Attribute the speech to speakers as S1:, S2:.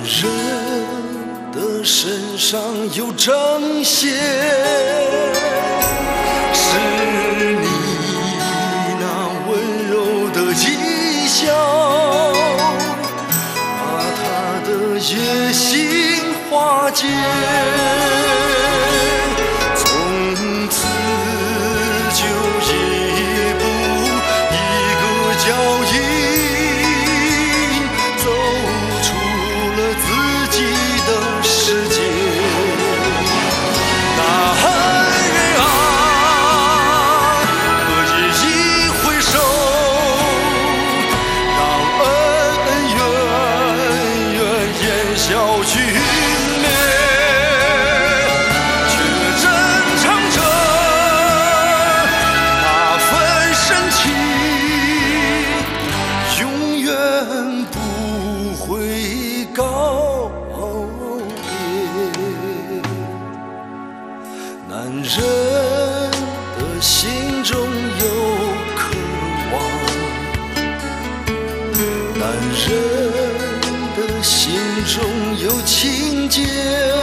S1: 人的身上有彰显，是你那温柔的异笑，把他的野心化解，从此就一步一个脚印，走出了自己的世界。男人啊，可以一挥手，让恩怨烟消云灭，却珍藏着那份深情，永远不会告别。男人的心中有渴望，男人的心中有情结。